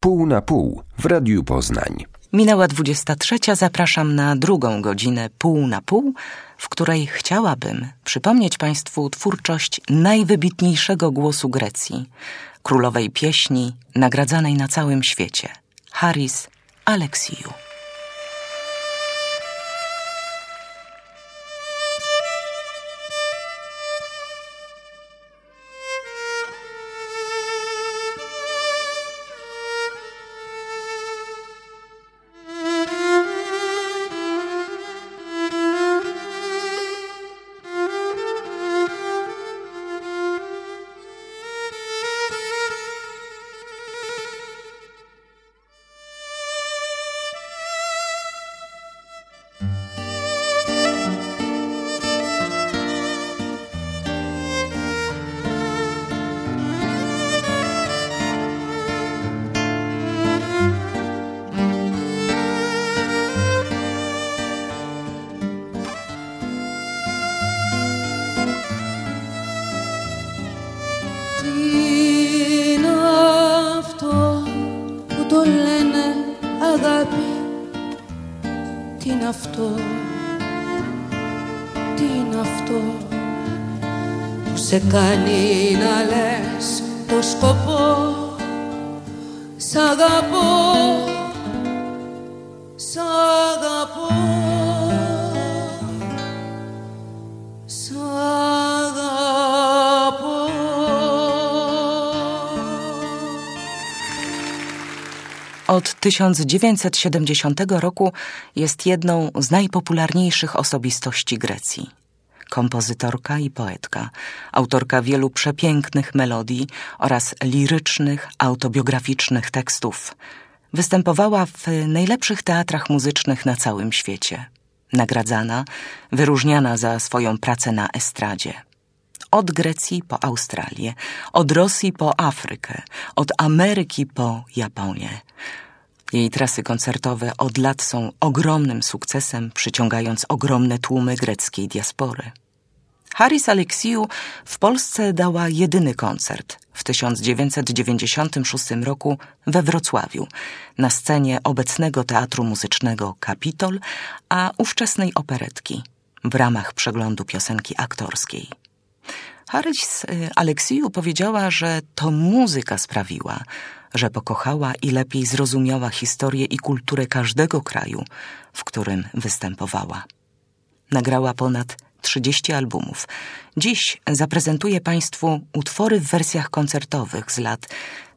Pół na pół w Radiu Poznań. Minęła 23. Zapraszam na drugą godzinę Pół na pół, w której chciałabym przypomnieć Państwu twórczość najwybitniejszego głosu Grecji, królowej pieśni nagradzanej na całym świecie, Haris Alexiou. Σε κάνει να λες το σκοπό. Σ' αγαπώ, σ' αγαπώ, σ' αγαπώ. Od 1970 roku jest jedną z najpopularniejszych osobistości Grecji. Kompozytorka i poetka, autorka wielu przepięknych melodii oraz lirycznych, autobiograficznych tekstów. Występowała w najlepszych teatrach muzycznych na całym świecie. Nagradzana, wyróżniana za swoją pracę na estradzie. Od Grecji po Australię, od Rosji po Afrykę, od Ameryki po Japonię. Jej trasy koncertowe od lat są ogromnym sukcesem, przyciągając ogromne tłumy greckiej diaspory. Haris Alexiou w Polsce dała jedyny koncert w 1996 roku we Wrocławiu, na scenie obecnego Teatru Muzycznego Kapitol, a ówczesnej operetki, w ramach przeglądu piosenki aktorskiej. Haris Alexiou powiedziała, że to muzyka sprawiła, że pokochała i lepiej zrozumiała historię i kulturę każdego kraju, w którym występowała. Nagrała ponad 30 albumów. Dziś zaprezentuję Państwu utwory w wersjach koncertowych z lat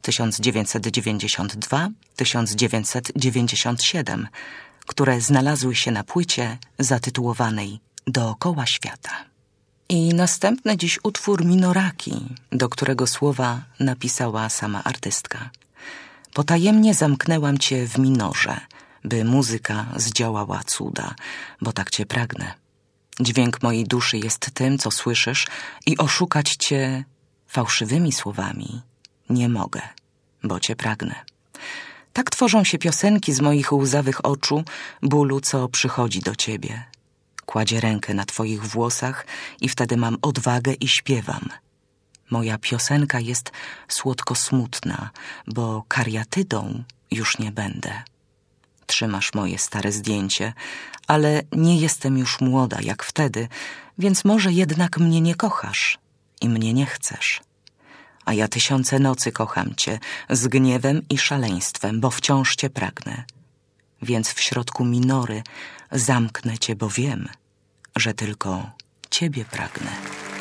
1992-1997, które znalazły się na płycie zatytułowanej Dookoła świata. I następny dziś utwór Minoraki, do którego słowa napisała sama artystka. Potajemnie zamknęłam cię w minorze, by muzyka zdziałała cuda, bo tak cię pragnę. Dźwięk mojej duszy jest tym, co słyszysz i oszukać cię fałszywymi słowami nie mogę, bo cię pragnę. Tak tworzą się piosenki z moich łzawych oczu, bólu, co przychodzi do ciebie. Kładzie rękę na twoich włosach i wtedy mam odwagę i śpiewam. Moja piosenka jest słodko smutna, bo kariatydą już nie będę. Trzymasz moje stare zdjęcie, ale nie jestem już młoda jak wtedy, więc może jednak mnie nie kochasz i mnie nie chcesz. A ja tysiące nocy kocham cię z gniewem i szaleństwem, bo wciąż cię pragnę. Więc w środku minory zamknę cię, bo wiem, że tylko ciebie pragnę.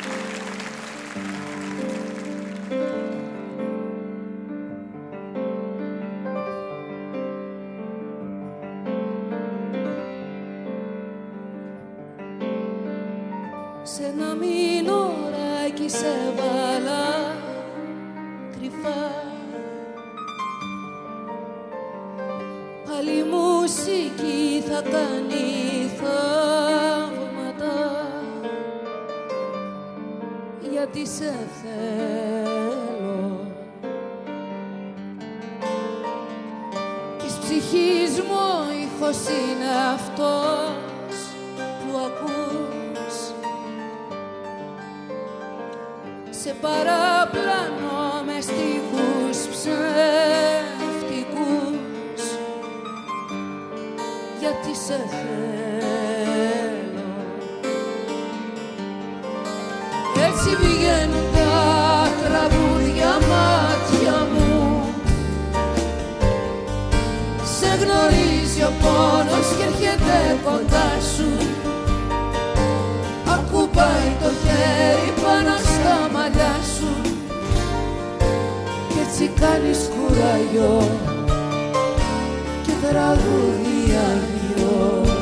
Σε ένα μηνωράκι σε βάλα κρυφά. Πάλι μουσική θα κάνει θαύματα, γιατί σε θέλω. Της ψυχής μου ο ήχος είναι αυτός που ακούς. Σε παραπλανώ με στίχους ψεύτικους. γιατί σε θέλω. Έτσι βγαίνουν τα τραγούδια μάτια μου, σε γνωρίζει ο πόνος και έρχεται κοντά σου. Ακουπάει το χέρι πάνω στα μαλλιά σου κι έτσι κάνεις κουραγιό και τραγούδι αγιό.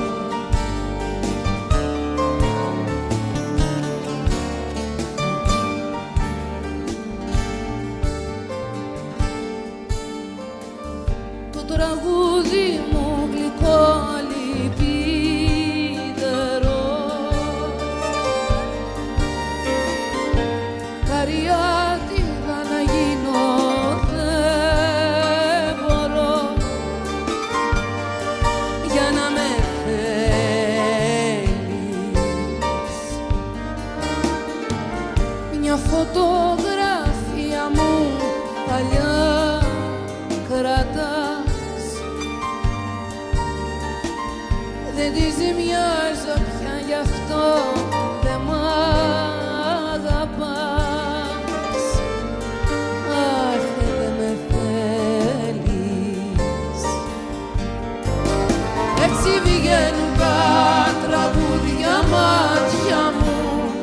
Το τραγούδι μου γλυκό λυπητερό, καριάτικα να γίνω δεν μπορώ για να με θέλεις. Μια φωτογραφία μου παλιά κρατάς, δεν τη ζημιάζω πια γι' αυτό δεν μ' αγαπάς. Αχ, δεν με θέλεις. Έτσι βγαίνουν τα τραγούδια μάτια μου,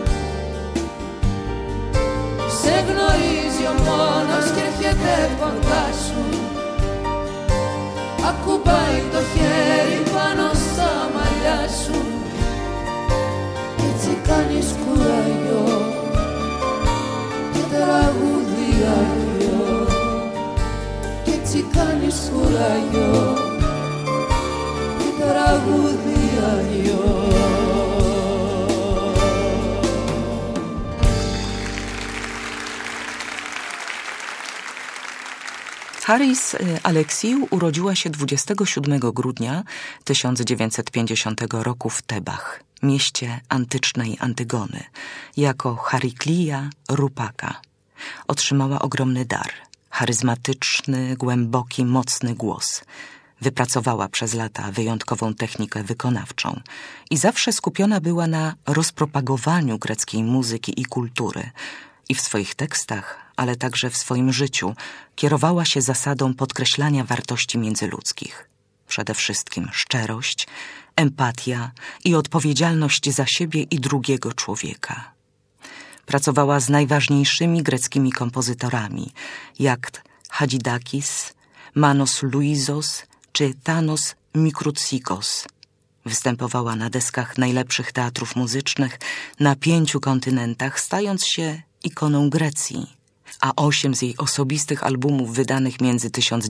σε γνωρίζει ο μόνος και έρχεται κοντά σου. Ακουπάει το χέρι πάνω στα μαλλιά σου κι έτσι κάνεις κουραγιό και τραγούδι αγιό. Κι έτσι κάνεις κουραγιό και τραγούδι αγιό. Haris Aleksiou urodziła się 27 grudnia 1950 roku w Tebach, mieście antycznej Antygony, jako Chariklia Rupaka. Otrzymała ogromny dar, charyzmatyczny, głęboki, mocny głos. Wypracowała przez lata wyjątkową technikę wykonawczą i zawsze skupiona była na rozpropagowaniu greckiej muzyki i kultury. I w swoich tekstach, ale także w swoim życiu kierowała się zasadą podkreślania wartości międzyludzkich. Przede wszystkim szczerość, empatia i odpowiedzialność za siebie i drugiego człowieka. Pracowała z najważniejszymi greckimi kompozytorami, jak Hadzidakis, Manos Luizos czy Thanos Mikroutsikos. Występowała na deskach najlepszych teatrów muzycznych na 5 kontynentach, stając się ikoną Grecji, a 8 z jej osobistych albumów wydanych między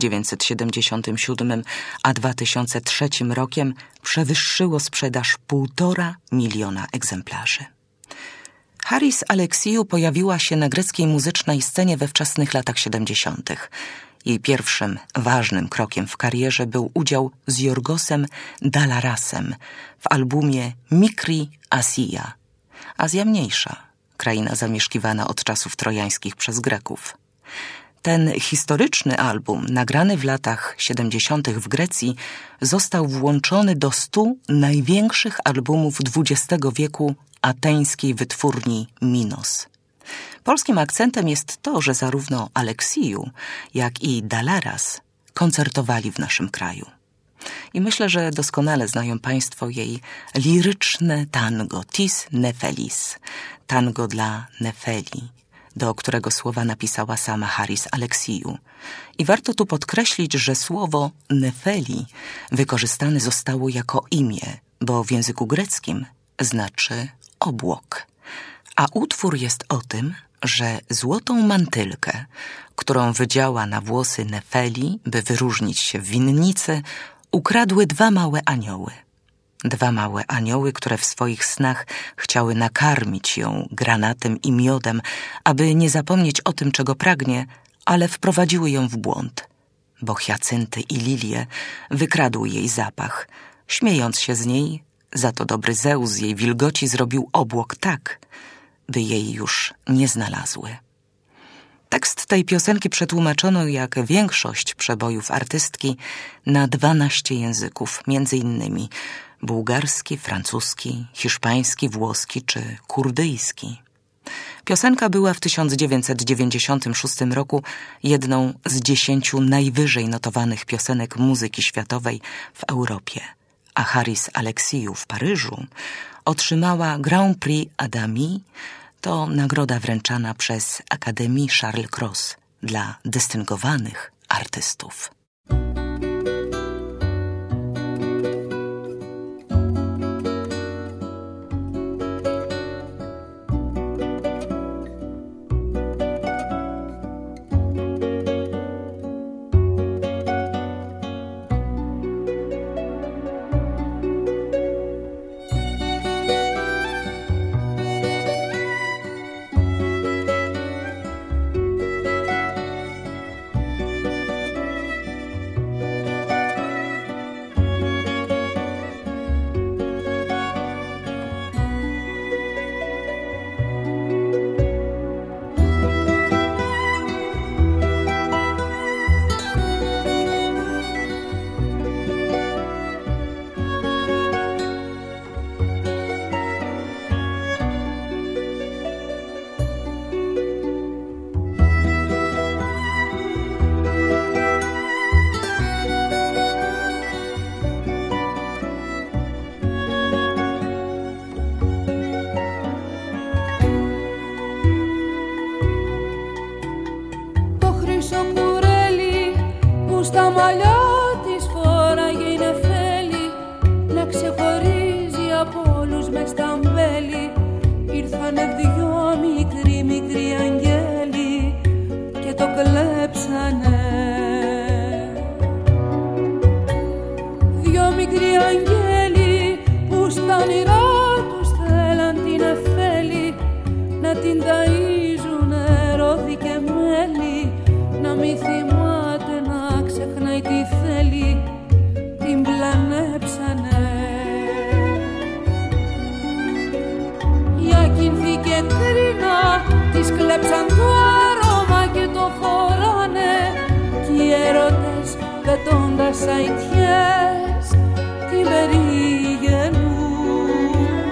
1977 a 2003 rokiem przewyższyło sprzedaż 1,5 miliona egzemplarzy. Haris Aleksiou pojawiła się na greckiej muzycznej scenie we wczesnych latach 70. Jej pierwszym ważnym krokiem w karierze był udział z Yorgosem Dalarasem w albumie Mikri Asia, Azja Mniejsza, kraina zamieszkiwana od czasów trojańskich przez Greków. Ten historyczny album, nagrany w latach 70. w Grecji, został włączony do 100 największych albumów XX wieku ateńskiej wytwórni Minos. Polskim akcentem jest to, że zarówno Aleksiou, jak i Dalaras koncertowali w naszym kraju. I myślę, że doskonale znają Państwo jej liryczne tango Tis Nefelis, tango dla Nefeli, do którego słowa napisała sama Haris Aleksiou. I warto tu podkreślić, że słowo Nefeli wykorzystane zostało jako imię, bo w języku greckim znaczy obłok. A utwór jest o tym, że złotą mantylkę, którą wydziała na włosy Nefeli, by wyróżnić się w winnicy, ukradły 2 małe anioły. 2 małe anioły, które w swoich snach chciały nakarmić ją granatem i miodem, aby nie zapomnieć o tym, czego pragnie, ale wprowadziły ją w błąd, bo hiacynty i lilie wykradły jej zapach. Śmiejąc się z niej, za to dobry Zeus z jej wilgoci zrobił obłok tak, by jej już nie znalazły. Tekst tej piosenki przetłumaczono, jak większość przebojów artystki, na 12 języków, między innymi bułgarski, francuski, hiszpański, włoski czy kurdyjski. Piosenka była w 1996 roku jedną z 10 najwyżej notowanych piosenek muzyki światowej w Europie, a Haris Alexiou w Paryżu otrzymała Grand Prix Adami, to nagroda wręczana przez Akademię Charles Cros dla dystyngowanych artystów. Στα μαλλιά της φόραγε η νεφέλη να ξεχωρίζει από όλους μες στα μπέλη. Ήρθανε 2 μικροί αγγέλοι και το κλέψανε. 2 μικροί αγγέλοι που στα όνειρά τους θέλαν την νεφέλη να την ταΐζουνε ρόδι και μέλι, να μη θυμάται να ξεχνάει τι θέλει, την πλανέψανε. Για κινθήκε κρίνα, της κλέψαν το άρωμα και το φοράνε κι οι έρωτες πετώντας αητιές την περίγενουν.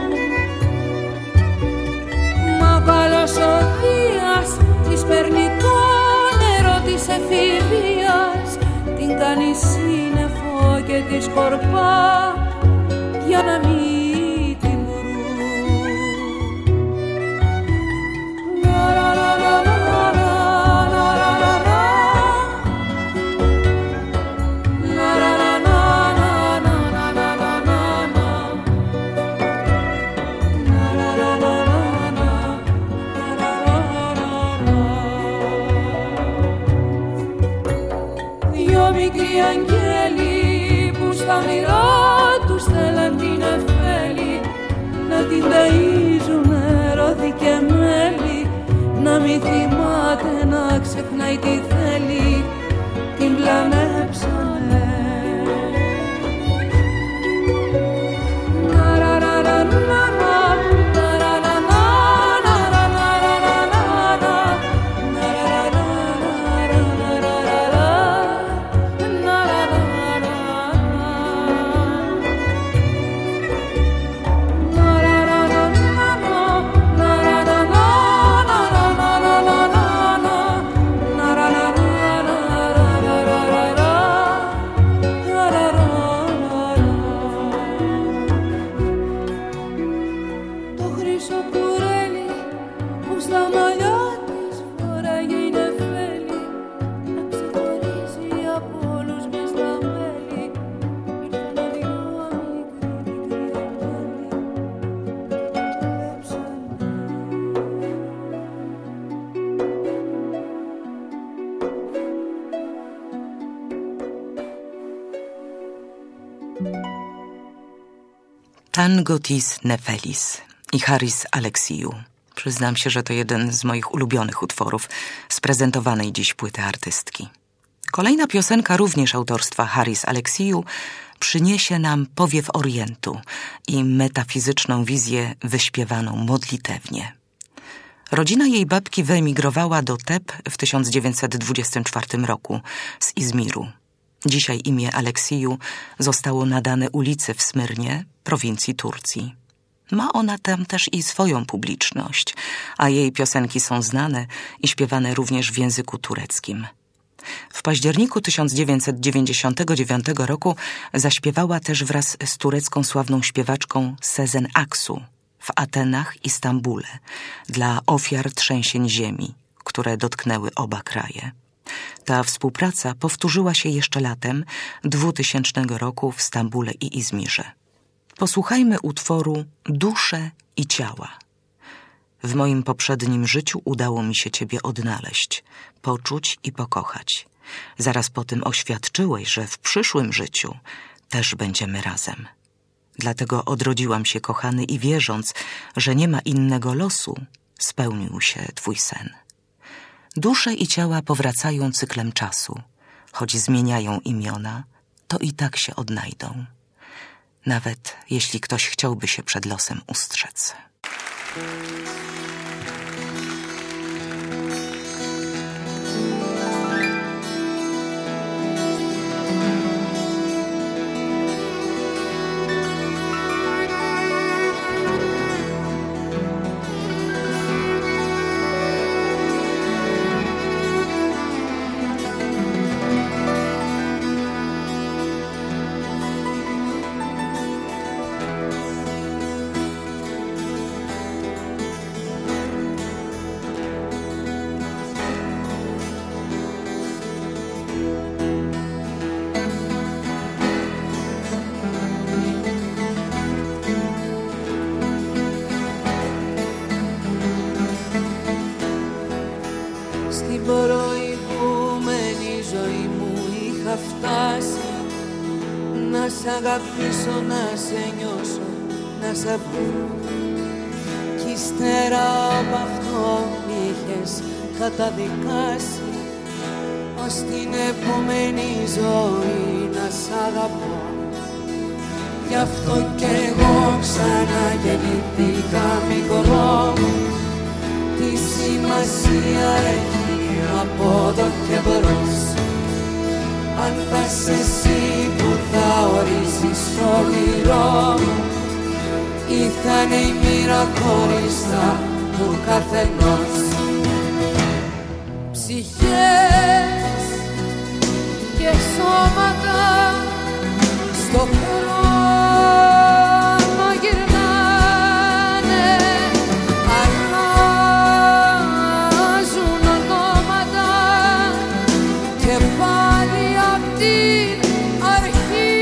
Μα ο καλός ο Δίας της παίρνει το νερό της εφηβείας, την κάνει σύννεφο και τη σκορπά για να μην την βρουν. Μικροί αγγέλοι που στα όνειρά τους θέλαν την εφέλη να την ταΐζουνε ρόδι και μέλι, να μη θυμάται να ξεχνάει τι θέλει, την πλανέψανε. Tango tis Nefelis i Haris Alexiou. Przyznam się, że to jeden z moich ulubionych utworów z prezentowanej dziś płyty artystki. Kolejna piosenka, również autorstwa Haris Alexiou, przyniesie nam powiew Orientu i metafizyczną wizję wyśpiewaną modlitewnie. Rodzina jej babki wyemigrowała do Teb w 1924 roku z Izmiru. Dzisiaj imię Aleksiju zostało nadane ulicy w Smyrnie, prowincji Turcji. Ma ona tam też i swoją publiczność, a jej piosenki są znane i śpiewane również w języku tureckim. W październiku 1999 roku zaśpiewała też wraz z turecką sławną śpiewaczką Sezen Aksu w Atenach i Stambule dla ofiar trzęsień ziemi, które dotknęły oba kraje. Ta współpraca powtórzyła się jeszcze latem 2000 roku w Stambule i Izmirze. Posłuchajmy utworu Dusze i ciała. W moim poprzednim życiu udało mi się ciebie odnaleźć, poczuć i pokochać. Zaraz po tym oświadczyłeś, że w przyszłym życiu też będziemy razem. Dlatego odrodziłam się, kochany, i wierząc, że nie ma innego losu, spełnił się twój sen. Dusze i ciała powracają cyklem czasu, choć zmieniają imiona, to i tak się odnajdą. Nawet jeśli ktoś chciałby się przed losem ustrzec. Στην προηγούμενη ζωή μου είχα φτάσει να σ' αγαπήσω, να σε νιώσω, να σε βρω. Κι ύστερα από αυτό είχες καταδικάσει ως την επόμενη ζωή να σ' αγαπώ. Γι' αυτό κι εγώ ξαναγεννήθηκα μικρό. Τι σημασία έχει από εδώ και μπρος, αν θα είσαι εσύ που θα ορίζεις το όνειρό μου ή θα είναι η μοίρα χωριστά του καθενός. Ψυχές και σώματα στο χρόνο γυρνάνε, αλλάζουν ονόματα και πάλι απ' την αρχή.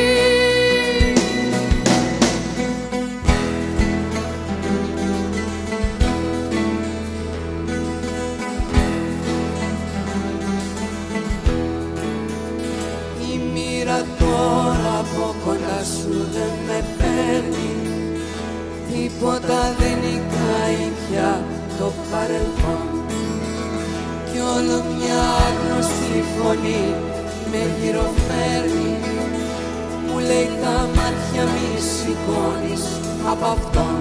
Η μοίρα τώρα από κοντά σου δεν με παίρνει, τίποτα δεν νικάει πια το παρελθόν. Κι όλο μια άγνωστη φωνή με γυροφέρνει, μου λέει τα μάτια μη σηκώνεις από αυτόν.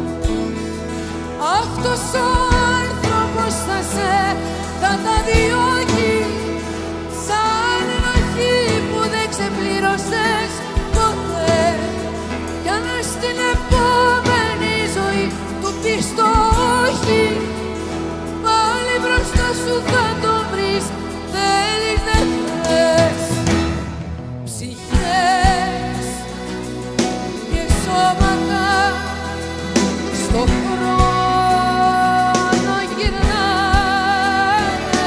Αυτός ο άνθρωπος θα τα διώκει σαν ενοχή που δεν ξεπλήρωσες ποτέ. Κι αν στην επόμενη ζωή του πεις το όχι, πάλι μπροστά σου θα το βρεις, θέλεις δεν θες. Ψυχές και σώματα στο χρόνο γυρνάνε,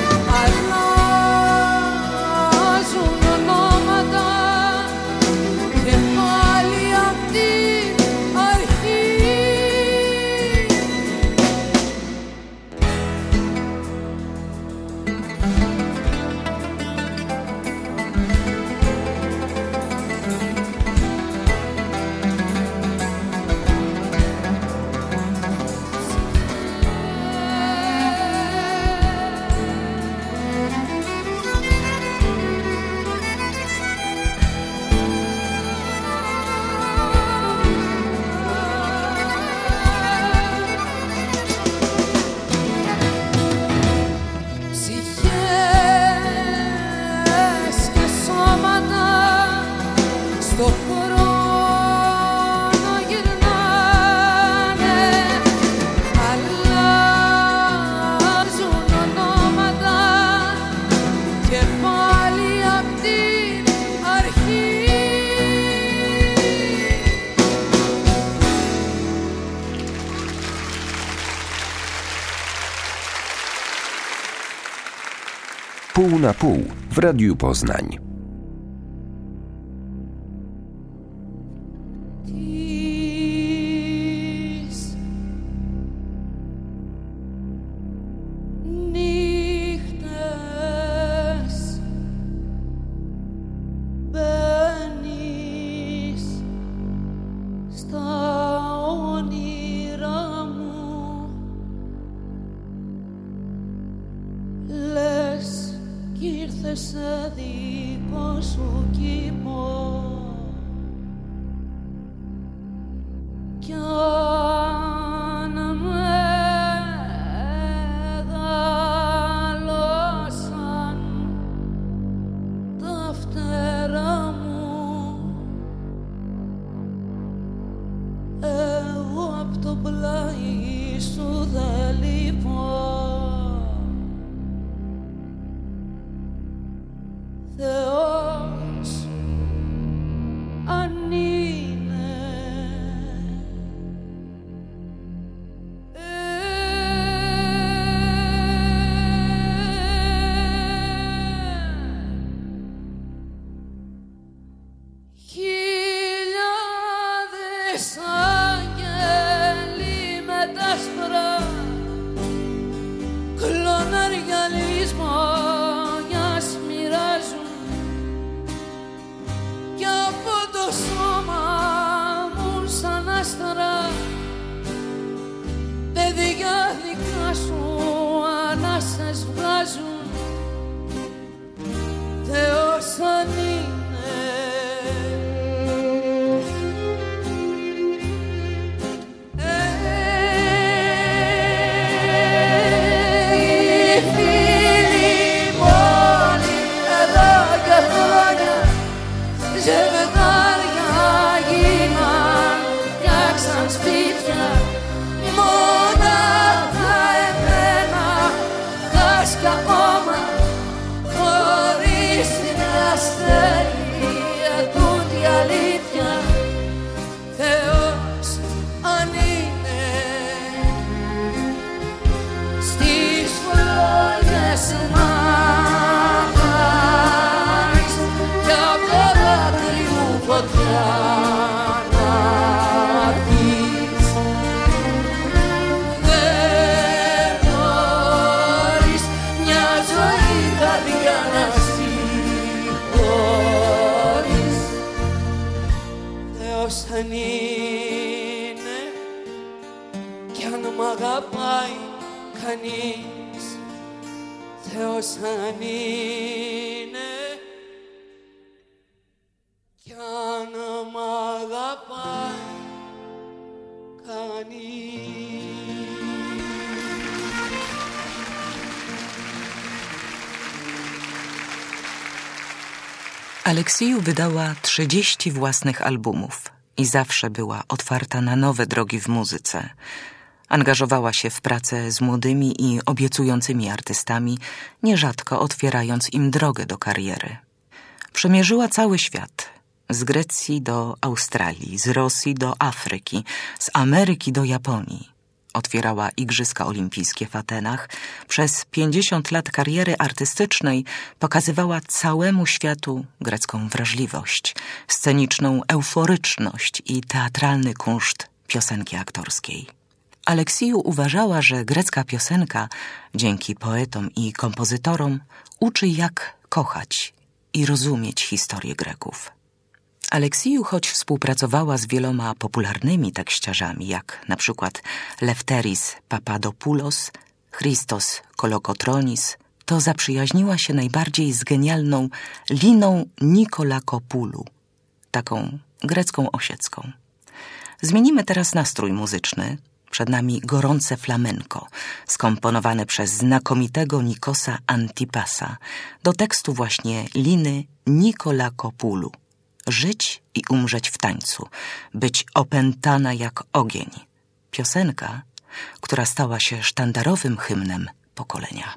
αλλάζουν ονόματα και πάλι απ' την αρχή. Pół na pół w Radiu Poznań. Σε δικό σου κήπο κι αν μεγαλώσαν τα φτερά μου, εγώ απ' το πλάι σου δεν λείπω. Θεός αν είναι χιλιάδες άγγελοι με τ' άσπρα κλονάρια λησμόνιας μοιράζουν κι από το σώμα μου σαν άστρα παιδιά δικά σου ανάσες βγάζουν. Θεός αν είναι οι φίλοι μόνοι εδώ και χρόνια ζευγάρια γίναν, φτιάξαν σπίτια μονάχα εμένα χάς κι ακόμα χωρίς την αστερία τούτη αλήθεια. Θεός αν είναι στις φλόγες μάθας κι απ' το δάκρυ μου φωτιά να δεις. Δεν μπορείς μια ζωή καρδιά να συγχωρείς. Θεός αν είναι κι αν μ' αγαπάει κανείς. Θεός αν είναι κι αν μ' αγαπάει κανείς. Aleksiju wydała 30 własnych albumów i zawsze była otwarta na nowe drogi w muzyce. Angażowała się w pracę z młodymi i obiecującymi artystami, nierzadko otwierając im drogę do kariery. Przemierzyła cały świat, z Grecji do Australii, z Rosji do Afryki, z Ameryki do Japonii. Otwierała Igrzyska Olimpijskie w Atenach. Przez 50 lat kariery artystycznej pokazywała całemu światu grecką wrażliwość, sceniczną euforyczność i teatralny kunszt piosenki aktorskiej. Aleksiju uważała, że grecka piosenka, dzięki poetom i kompozytorom, uczy jak kochać i rozumieć historię Greków. Aleksiju, choć współpracowała z wieloma popularnymi tekściarzami, jak na przykład Lefteris Papadopoulos, Christos Kolokotronis, to zaprzyjaźniła się najbardziej z genialną Liną Nikolakopoulou, taką grecką Osiecką. Zmienimy teraz nastrój muzyczny. Przed nami gorące flamenko, skomponowane przez znakomitego Nikosa Antipasa, do tekstu właśnie Liny Nikolakopoulou. Żyć i umrzeć w tańcu, być opętana jak ogień. Piosenka, która stała się sztandarowym hymnem pokolenia.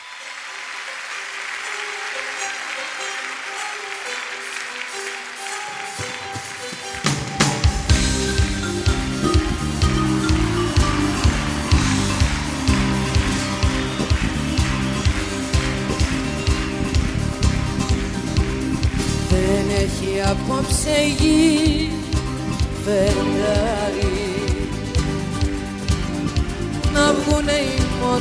Δεν έχει απόψε γη φεγγάρι να βγουνε οι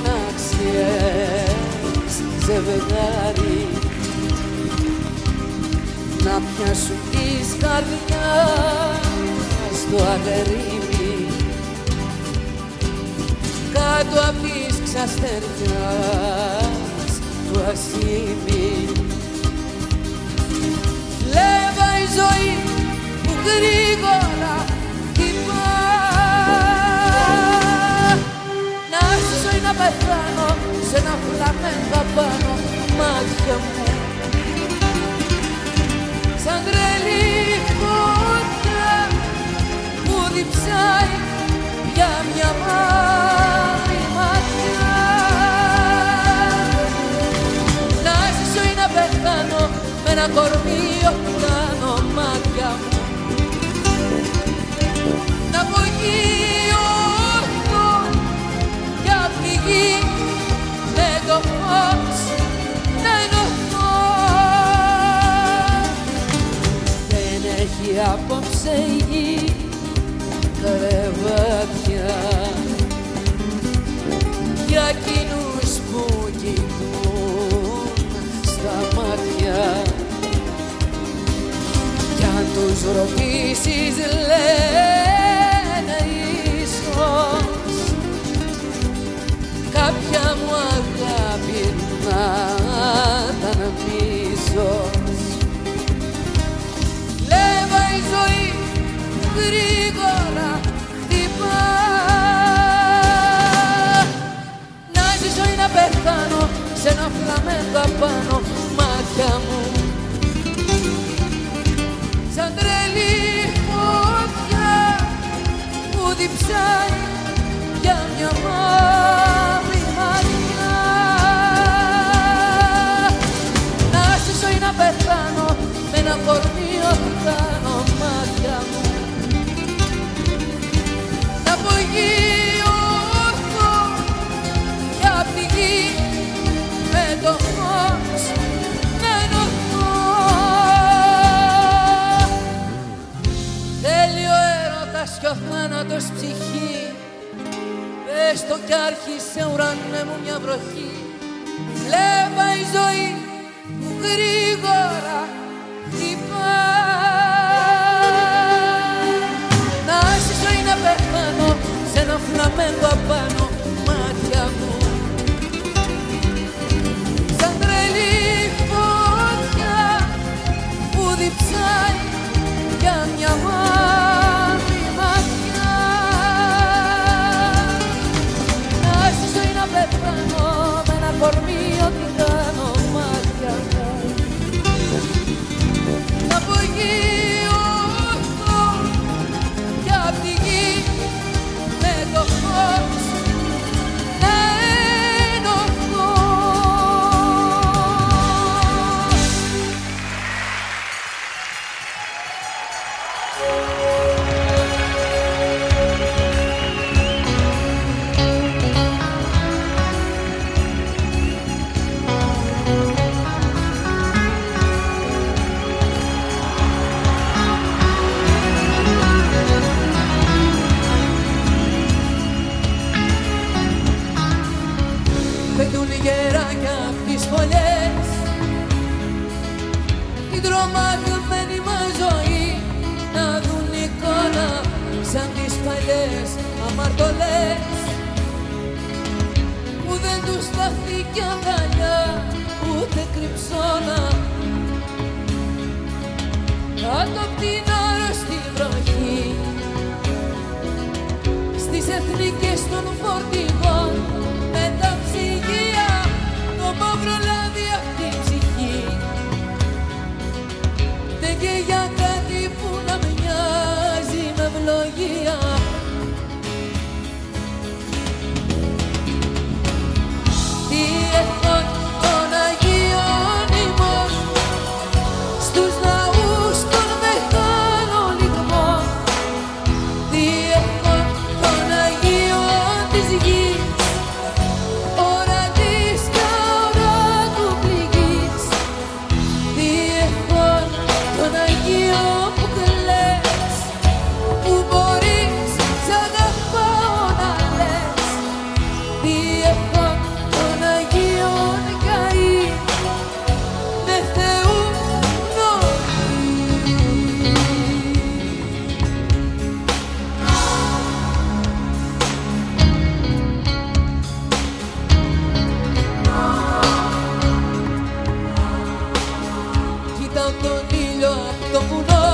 μοναξιές ζευγάρι να πιάσουν της καρδιάς το αγρίμι κάτω απ' της ξαστεριάς του ασήμι. Λέβα η ζωή που γρήγορα χτυπά. Να ζήσω ή να πεθάνω σε ένα φλαμέγκο απάνω μάτια μου. Σαν τρελή φωτιά που διψάει για μια μαύρη ματιά. Να ζήσω ή να πεθάνω με ένα κορμί κάνω μάτια μου. Να απογειωθώ για πληγή με το φως να ενωθώ. Δεν έχει απόψε η γη κρεβάτια για εκείνους που κοιτούν στα μάτια. Κι αν τους ρωτήσεις λένε ίσως κάποια μου αγάπη να ήταν μίσος. Λέβα η ζωή γρήγορα χτυπά. Να ζήσω ή να πεθάνω σε ένα φλαμέγκο απάνω μάτια μου. Σαν τρελή φωτιά που διψάει για μια μαύρη ματιά. Να ζήσω ή να πεθάνω με ένα κορμί ορθάνω μάτια μου. Να απογειωθώ για πληγή με το φως να ενωθώ. Θέλει ο έρωτας κι ο θάνατος ψυχή. Πες το κι άρχισε ουρανέ μου μια βροχή. Βλέπα η ζωή που γρήγορα χτυπά. Να ζήσω ή να πεθάνω σε ένα φλαμέγκο απάνω μάτια μου. Σαν τρελή φωτιά που διψάει για μια μαύρη ματιά. Να ζήσω ή να πεθάνω με ένα κορμί ό,τι κάνω μάτια μου. Να απογειωθώ για πληγή με το φως να ενωθώ. Πετούν γεράκια απ' τις φωλιές την τρομαγμένη μας ζωή να δουν εικόνα σαν τις παλιές αμαρτωλές που δεν τους στάθηκε αγκαλιά ούτε κρυψώνα κάτω απ' την άρρωστη βροχή στις εθνικές των φορτηγών με τα ψυγεία το μαύρο λάδι απ' την ψυχή δεν και για κάτι που να το βουνό.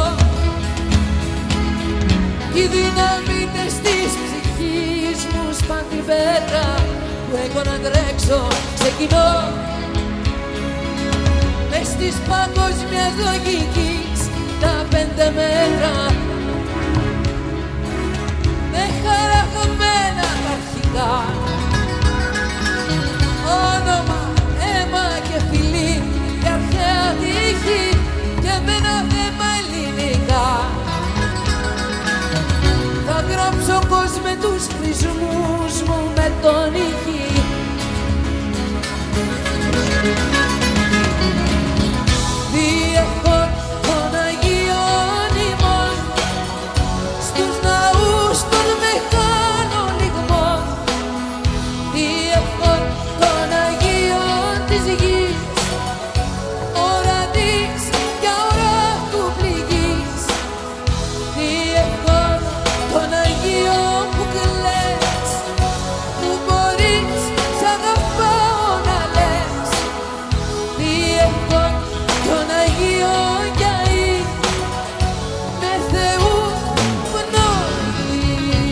Οι δυναμίτες της ψυχής μου σπάν την πέτρα που έχω να τρέξω σε κοινό. Μες της παγκόσμιας λογικής τα 5 μέτρα με χαραγμένα τα αρχικά. Όνομα, αίμα και φιλί και αρχαία τύχη και με ένα θέμα ελληνικά. Θα γράψω κόσμε τους χρησμούς μου με τον ηχή. Διεχών των Αγίων ημών στους ναούς των μεγάλων λιγμών. Διεχών των Αγίων της γης, ορατής και ορατού πληγής. Διεχών των Αγίων που κλαις, που μπορείς σ' αγαπάω να λες. Διεχών των Αγίων για με Θεού πνοή.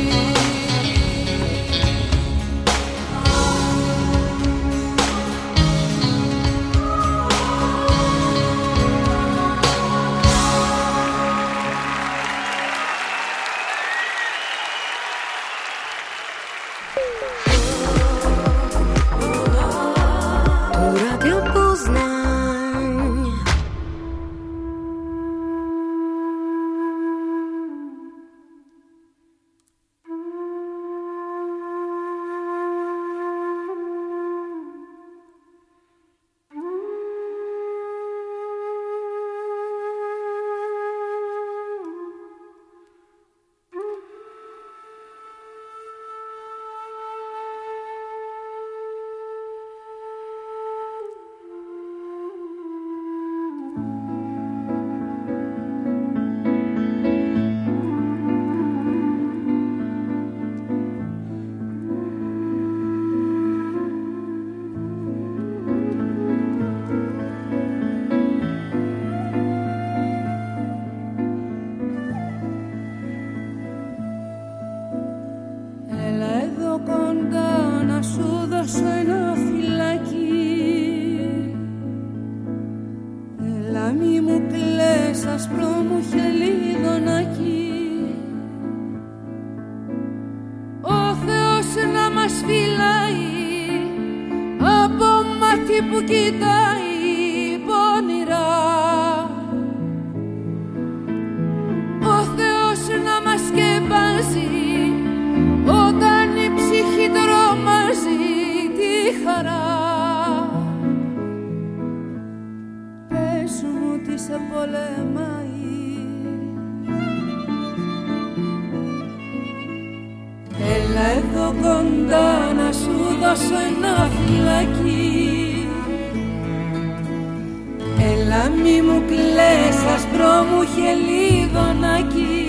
Radio Poznań. Έλα εδώ κοντά να σου δώσω ένα φυλάκι. Έλα μη μου κλαις άσπρο μου χελιδονάκι. Ο Θεός να μας φυλάει από μάτι που κοιτάει πονηρά. Ο Θεός να μας σκεπάζει όταν η ψυχή τρομάζει τη χαρά. Πες μου τι σε πολεμάει. Έλα εδώ κοντά να σου δώσω ένα φυλάκι. Έλα μη μου κλαις άσπρο μου χελιδονάκι.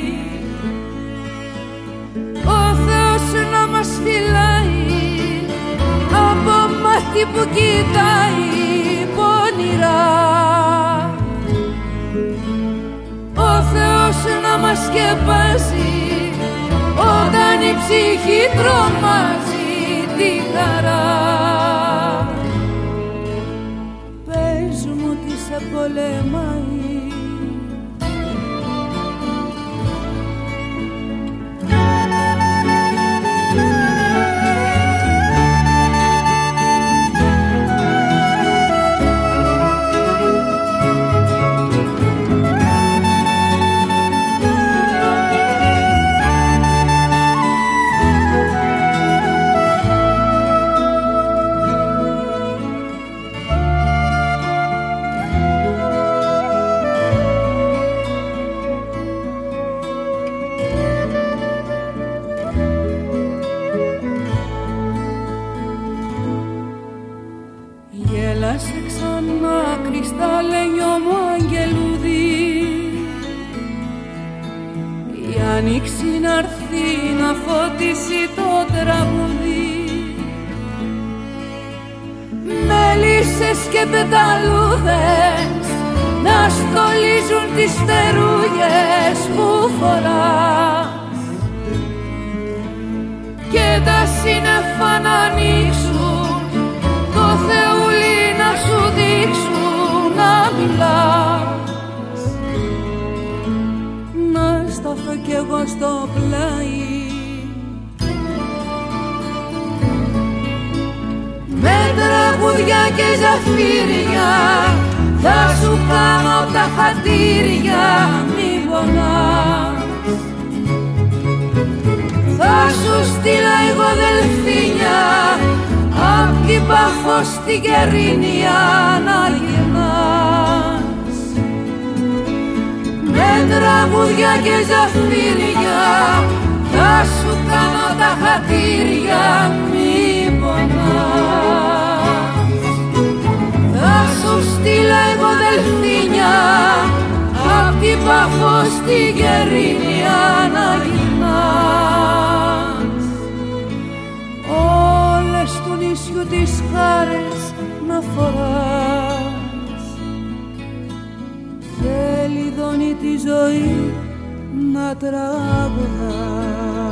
Ο Θεός να μας φυλάει από μάτι που κοιτάει πονηρά. Ο Θεός να μας σκεπάζει όταν η ψυχή τρομάζει τη χαρά. Πες μου τι σε πολεμάει. Γέλασε ξανά κρυσταλλένιο μου αγγελούδι. Η άνοιξη να'ρθεί να φωτίσει το τραγούδι. Μέλισσες και πεταλούδες να στολίζουν τις φτερούγες που φοράς και τα σύννεφα να ανοίξουν, το Θεούλι να σου δείξουν να μιλάς, να σταθώ κι εγώ στο πλάι με τραγουδιά και ζαφύρια, θα σου κάνω τα χατήρια, μη πονάς. Θα σου στείλω εγώ δελφίνια, απ' την Παφό στην Κερίνια να γυρνάς. Με τραγουδιά και ζαφύρια, θα σου κάνω τα χατήρια, μη πονάς. Θα σου στείλω εγώ δελφίνια, απ' την Παφό στην Κερίνια να γυρνάς. Όλες του νησιού τις χάρες να φοράς και λιδώνει τη ζωή να τραγουδάς.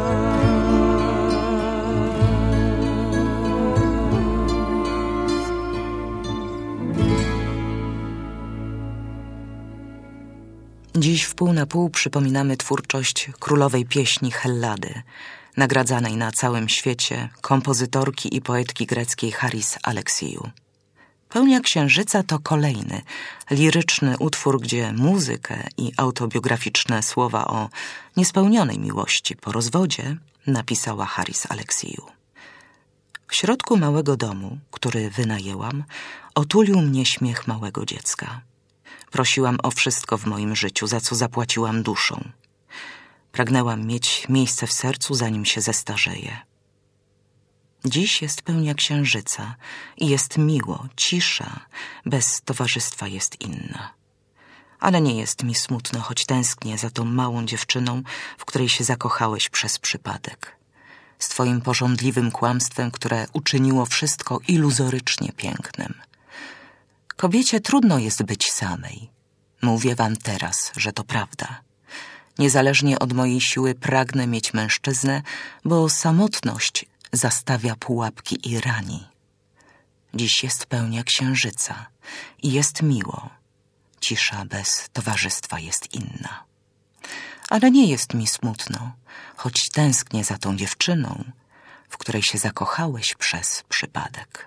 Dziś w Pół na Pół przypominamy twórczość królowej pieśni Hellady, nagradzanej na całym świecie kompozytorki i poetki greckiej Haris Alexiou. Pełnia Księżyca to kolejny, liryczny utwór, gdzie muzykę i autobiograficzne słowa o niespełnionej miłości po rozwodzie napisała Haris Alexiou. W środku małego domu, który wynajęłam, otulił mnie śmiech małego dziecka. Prosiłam o wszystko w moim życiu, za co zapłaciłam duszą. Pragnęłam mieć miejsce w sercu, zanim się zestarzeję. Dziś jest pełnia Księżyca i jest miło, cisza, bez towarzystwa jest inna. Ale nie jest mi smutno, choć tęsknię za tą małą dziewczyną, w której się zakochałeś przez przypadek. Z twoim pożądliwym kłamstwem, które uczyniło wszystko iluzorycznie pięknym. Kobiecie trudno jest być samej. Mówię wam teraz, że to prawda. Niezależnie od mojej siły pragnę mieć mężczyznę, bo samotność zastawia pułapki i rani. Dziś jest pełnia Księżyca i jest miło. Cisza bez towarzystwa jest inna. Ale nie jest mi smutno, choć tęsknię za tą dziewczyną, w której się zakochałeś przez przypadek.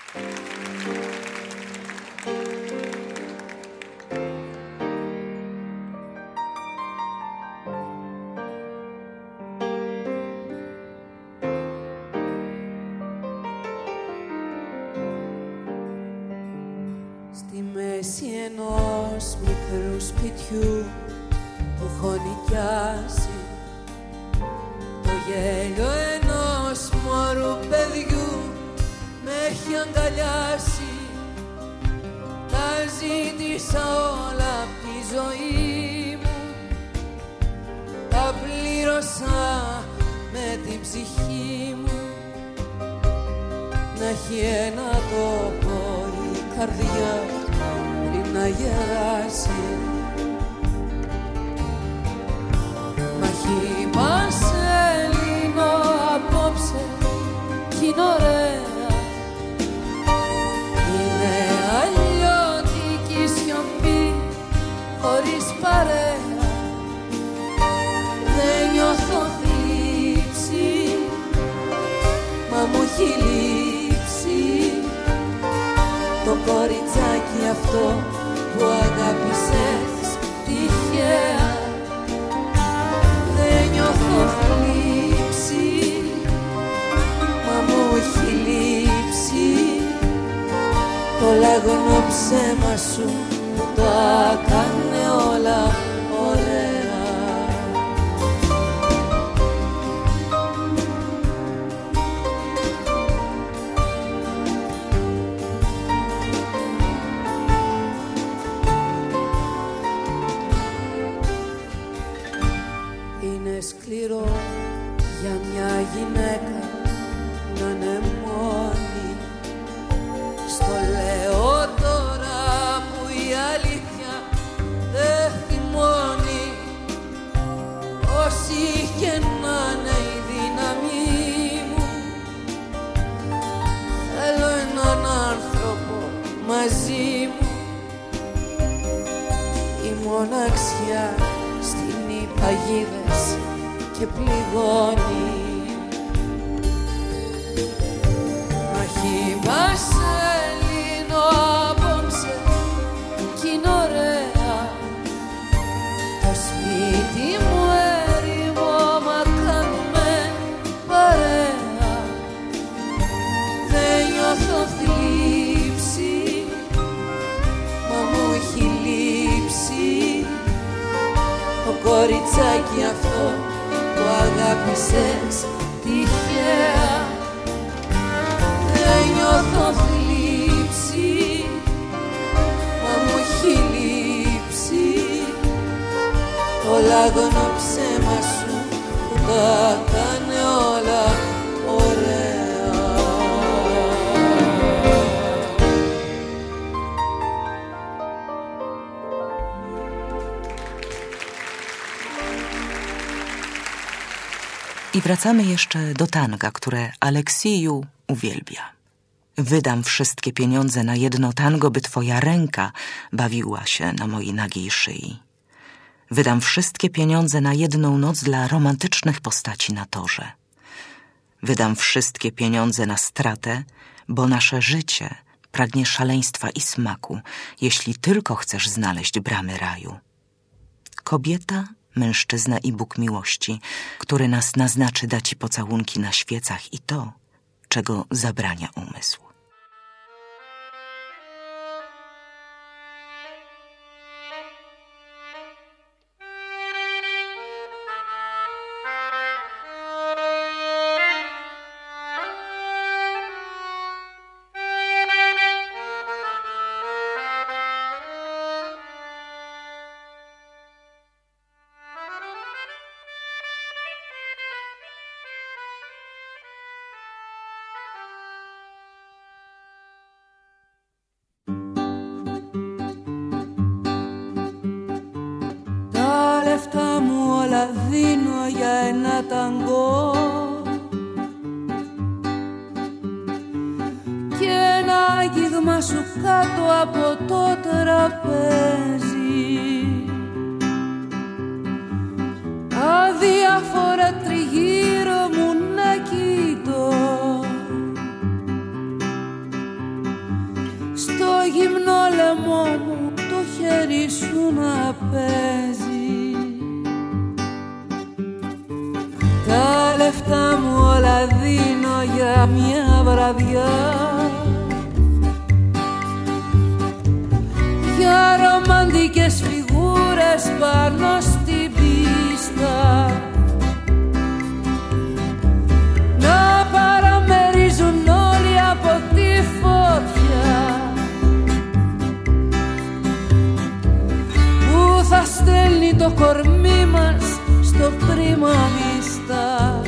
Στη μέση ενός μικρού σπιτιού που έχω νοικιάσει, το γέλιο ενός μωρού παιδιού με έχει αγκαλιάσει. Τα ζήτησα όλα απ' τη ζωή μου, τα πλήρωσα με την ψυχή μου. Να έχει ένα τόπο η καρδιά πριν να γεράσει. Μα έχει Πανσελίνο απόψε κι είναι ωραία. Είναι αλλιώτικη σιωπή χωρίς παρέα. Δεν νιώθω θλίψη, μα μου έχει λείψει το κοριτσάκι αυτό που αγάπησες τυχαία. Δεν νιώθω θλίψη, μα μου έχει λείψει το λαγωνό ψέμα σου που τα κάνε όλα ωραία. Είναι σκληρό για μια γυναίκα να είναι μόνη. Στο λέω τώρα που η αλήθεια μοναξιά στείνει παγίδες και πληγώνει. Μα χειμά σελήνω απόψε κι είναι ωραία. Το σπίτι μου έρημο μα κάνουμε παρέα. Δεν νιώθω θλίψη, μα μου έχει λείψει το κοριτσάκι αυτό που αγάπησες τυχαία. Δεν νιώθω θλίψη, μα μου έχει λείψει το λάγωνο ψέμα σου που τα κάνε όλα ωραία. I wracamy jeszcze do tanga, które Aleksiju uwielbia. Wydam wszystkie pieniądze na jedno tango, by twoja ręka bawiła się na mojej nagiej szyi. Wydam wszystkie pieniądze na jedną noc dla romantycznych postaci na torze. Wydam wszystkie pieniądze na stratę, bo nasze życie pragnie szaleństwa i smaku, jeśli tylko chcesz znaleźć bramy raju. Kobieta, mężczyzna i Bóg miłości, który nas naznaczy, da ci pocałunki na świecach i to, czego zabrania umysł. Λεφτά μου όλα δίνω για ένα ταγκό και ένα άγγιγμα σου κάτω από το τραπέζι. Αδιάφορα τριγύρω μου να κοιτώ, στο γυμνό λαιμό μου το χέρι σου να παίζει. Τα λεφτά μου όλα δίνω για μια βραδιά, για ρομαντικές φιγούρες πάνω στην πίστα, να παραμερίζουν όλοι από τη φωτιά που θα στέλνει το κορμί μας στο πρίμα βίστα.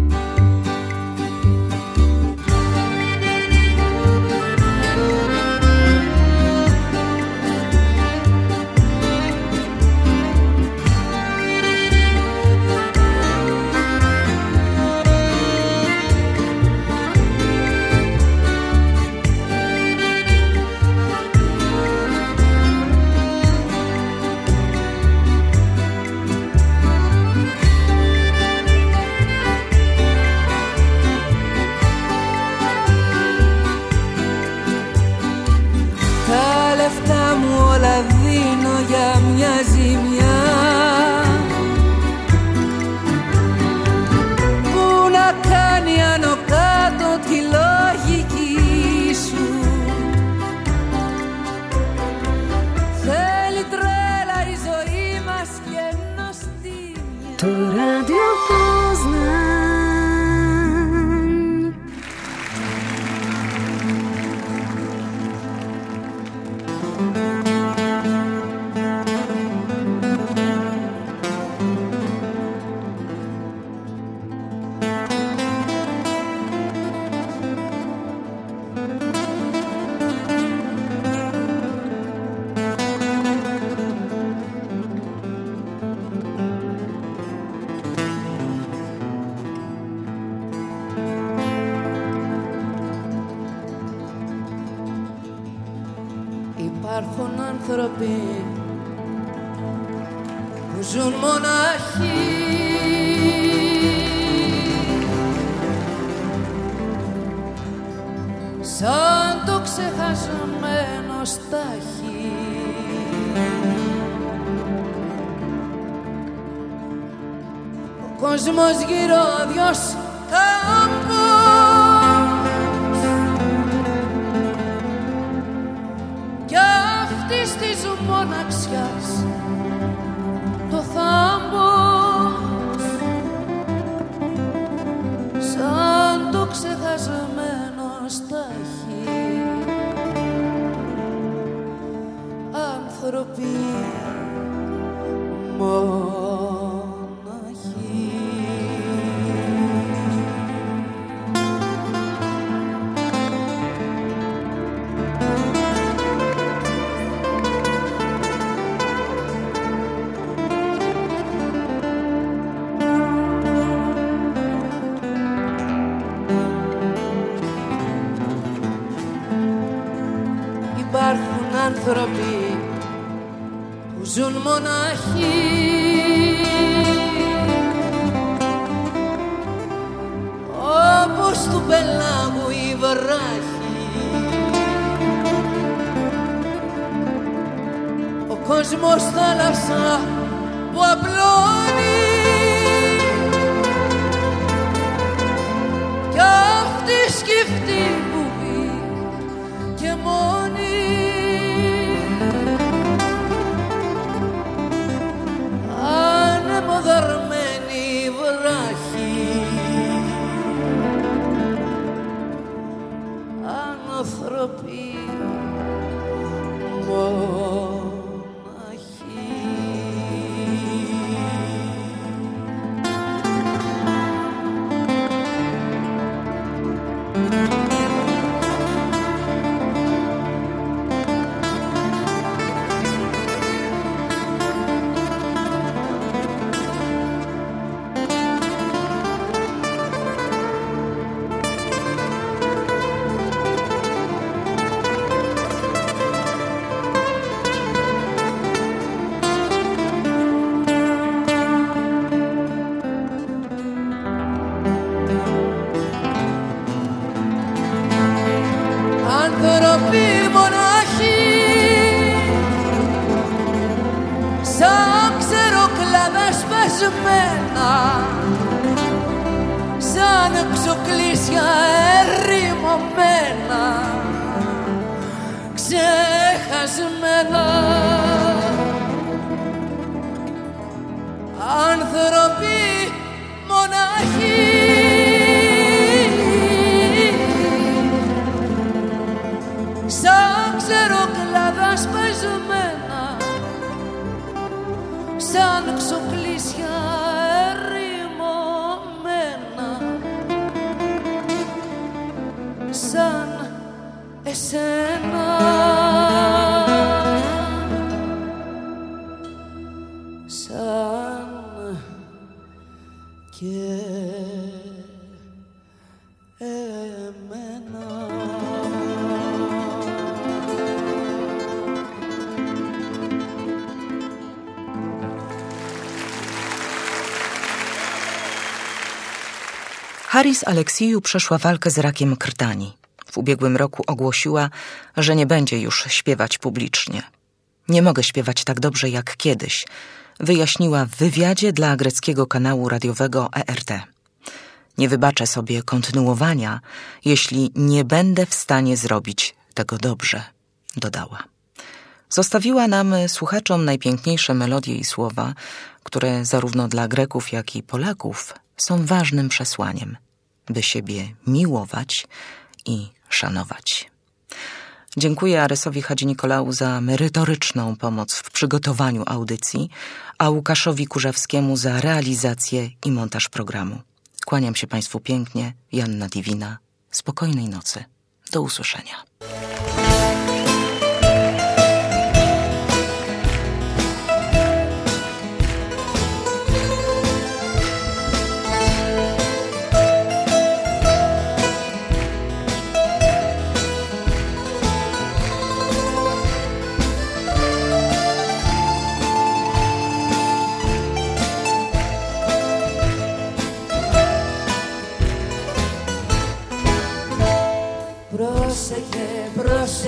Για μια ζημιά που να κάνει άνω κάτω τη λογική σου. Θέλει τρέλα η ζωή μας και νοστιμιά. Το ράδιο Poznań. Υπάρχουν άνθρωποι που ζουν μοναχοί. Σαν το ξεχασμένο στάχι ο κόσμος γύρω δυος κάμπος κι αυτής της μοναξιάς το θάμπος σαν το ξεχασμένο στάχι άνθρωποι μοναχοί. Υπάρχουν άνθρωποι που ζουν μοναχοί, όπως του πελάγου η βράχη. Ο κόσμος θάλασσα που απλώνει κι αυτή σκυφτή βουβή και μόνη. Ανεμοδαρμένη βράχη, άνθρωποι μοναχοί. Άνθρωποι μοναχοί, σαν ξεροκλάδα σπασμένα, σαν εξοκλήσια ερημωμένα, ξεχασμένα. Άνθρωποι μοναχοί, σαν ξεροκλάδα σπασμένα, σαν ξοκλήσια ερημωμένα, σαν εσένα. Σαν και εμένα. Haris Aleksiju przeszła walkę z rakiem krtani. W ubiegłym roku ogłosiła, że nie będzie już śpiewać publicznie. Nie mogę śpiewać tak dobrze jak kiedyś, wyjaśniła w wywiadzie dla greckiego kanału radiowego ERT. Nie wybaczę sobie kontynuowania, jeśli nie będę w stanie zrobić tego dobrze, dodała. Zostawiła nam, słuchaczom, najpiękniejsze melodie i słowa, które zarówno dla Greków, jak i Polaków są ważnym przesłaniem, by siebie miłować i szanować. Dziękuję Aresowi Hadzi-Nikolału za merytoryczną pomoc w przygotowaniu audycji, a Łukaszowi Kurzewskiemu za realizację i montaż programu. Kłaniam się Państwu pięknie, Joanna Divina. Spokojnej nocy. Do usłyszenia.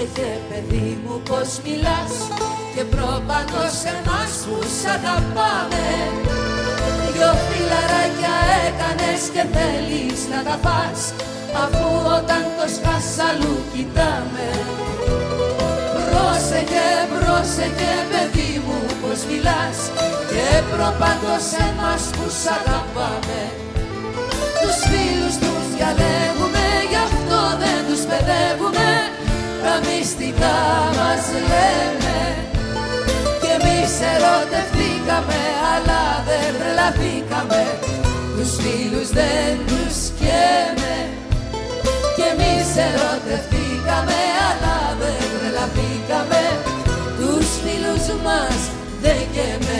Πρόσεχε παιδί μου πως μιλάς και προπαντό σε εμάς που σ' αγαπάμε. Δυο φιλαράκια έκανες και θέλεις να τα φας, αφού όταν το σκάσαλου κοιτάμε. Πρόσεχε, πρόσεχε παιδί μου πως μιλάς και προπαντό σε εμάς που σ' αγαπάμε. Τους φίλους τους διαλέγουμε, γι' αυτό δεν τους παιδεύουμε, τα μυστικά μας λέμε. Κι εμείς ερωτευτήκαμε, αλλά δεν τρελαθήκαμε, τους φίλους δεν τους καίμε. Κι εμείς ερωτευτήκαμε, αλλά δεν τρελαθήκαμε, τους φίλους μας δεν καίμε.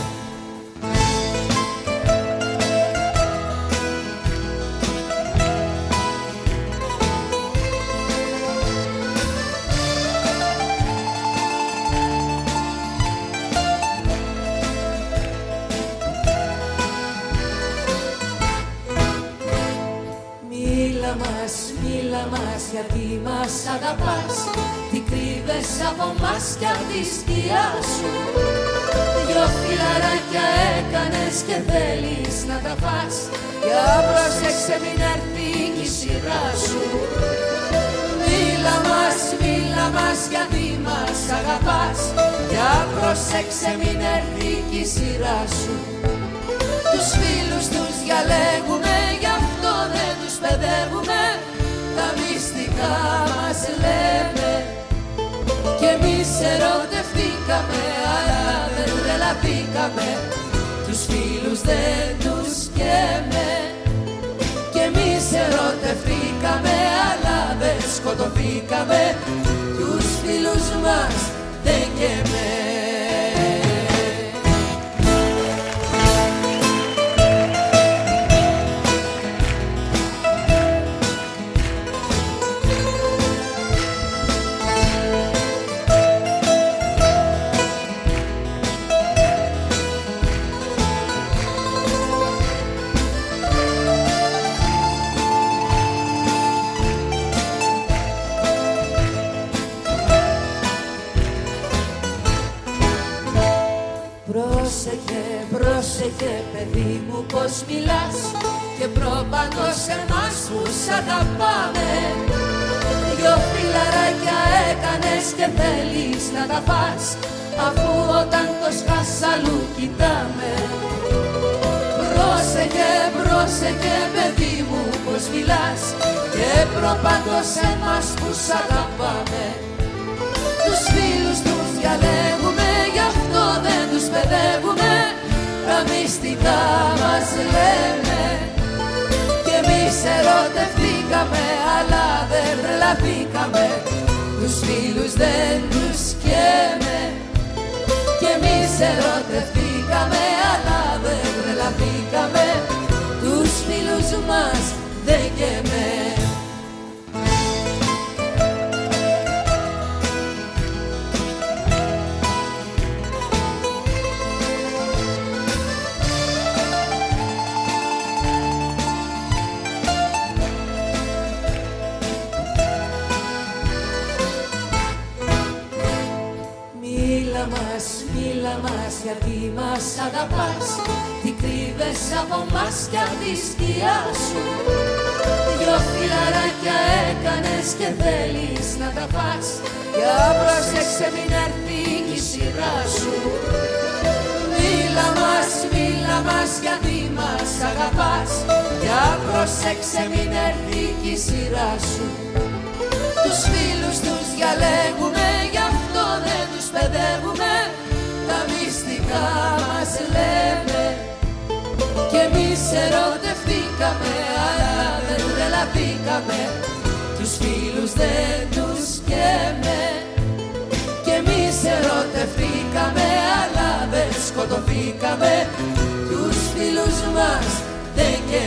Μίλα μας γιατί μας αγαπάς, τι κρύβες από μας κι απ' τη σκιά σου. Δυο φιλαράκια έκανες και θέλεις να τα φας, για πρόσεξε μην έρθει κι η σειρά σου. Μίλα μας γιατί μας αγαπάς, για πρόσεξε μην έρθει κι η σειρά σου. Τους φίλους τους διαλέγουμε, γι' αυτό δεν τους παιδεύουμε, τα μυστικά μας λέμε. Κι εμείς ερωτευτήκαμε, αλλά δεν τρελαθήκαμε, τους φίλους δεν τους καίμε. Κι εμείς ερωτευτήκαμε, αλλά δεν σκοτωθήκαμε, τους φίλους μας δεν καίμε. Πρόσεχε παιδί μου πως μιλάς και προπαντό σε εμάς που σ' αγαπάμε. Δυο φιλαράκια έκανες και θέλεις να τα φας, αφού όταν το σκάσαλου κοιτάμε. Πρόσεχε, πρόσεχε παιδί μου πως μιλάς και προπαντό σε εμάς που σ' αγαπάμε. Τους φίλους τους διαλέγουμε, γι' αυτό δεν τους παιδεύουμε, τα μυστικά μας λέμε. Κι εμείς ερωτευτήκαμε, αλλά δεν τρελαθήκαμε, τους φίλους δεν τους καίμε. Κι εμείς ερωτευτήκαμε, αλλά δεν τρελαθήκαμε, τους φίλους μας δεν καίμε. Μίλα μας γιατί μας αγαπάς, τι κρύβες από μας κι απ' τη σκιά σου. Δυο φιλαράκια έκανες και θέλεις να τα φας, για πρόσεξε μην έρθει κι η σειρά σου. Μίλα μας γιατί μας αγαπάς, για πρόσεξε μην έρθει κι η σειρά σου. Τους φίλους τους διαλέγουμε, γι' αυτό δεν τους παιδεύουμε, τα μυστικά μας λέμε. Κι εμείς ερωτευτήκαμε, αλλά δεν τρελαθήκαμε, τους φίλους δεν τους καίμε. Κι εμείς ερωτευτήκαμε, αλλά δεν σκοτωθήκαμε, τους φίλους μας δεν καίμε.